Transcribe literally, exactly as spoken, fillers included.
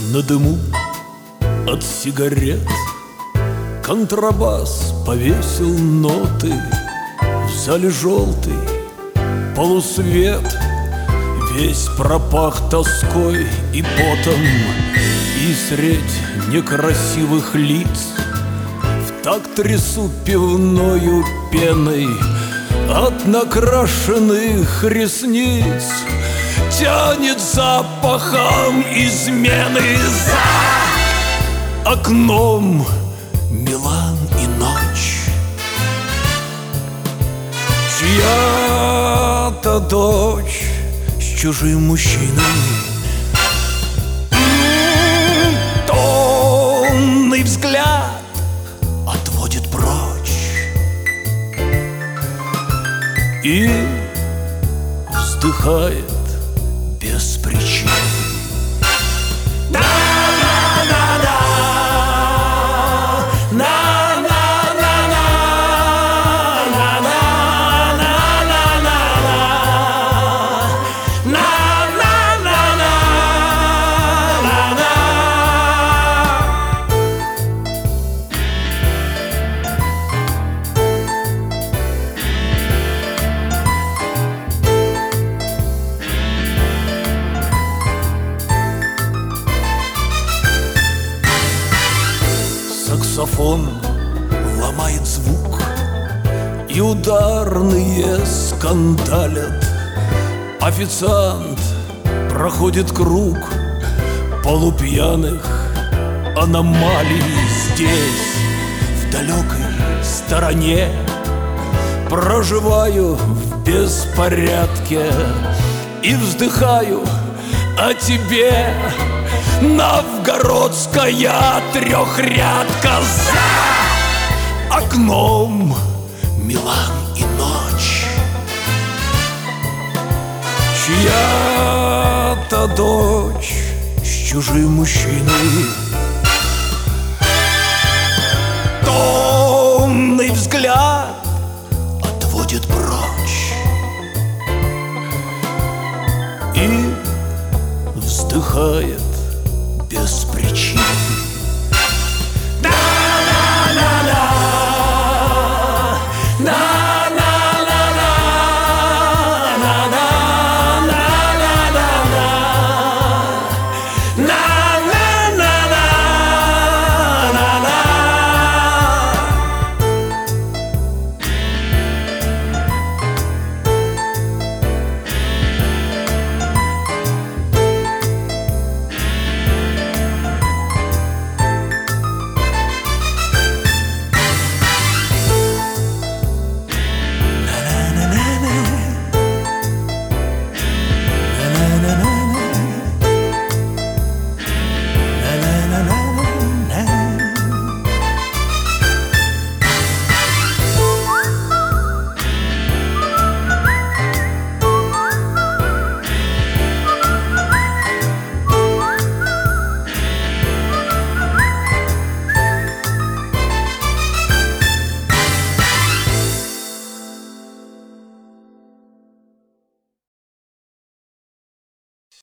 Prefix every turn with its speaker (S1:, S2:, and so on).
S1: на дыму от сигарет. Контрабас повесил ноты, в зале желтый полусвет. Весь пропах тоской и потом, и средь некрасивых лиц в такт трясу пивною пеной от накрашенных ресниц. Тянет запахом измены. За окном Милан и ночь, чья-то дочь с чужим мужчиной. Томный взгляд отводит прочь и вздыхает без причин. Саксофон ломает звук, и ударные скандалят. Официант проходит круг полупьяных аномалий. Здесь, в далекой стороне, проживаю в беспорядке и вздыхаю о тебе. Новгородская трехрядка. За окном Милан и ночь, чья-то дочь с чужим мужчиной. Томный взгляд отводит прочь и вздыхает без причин.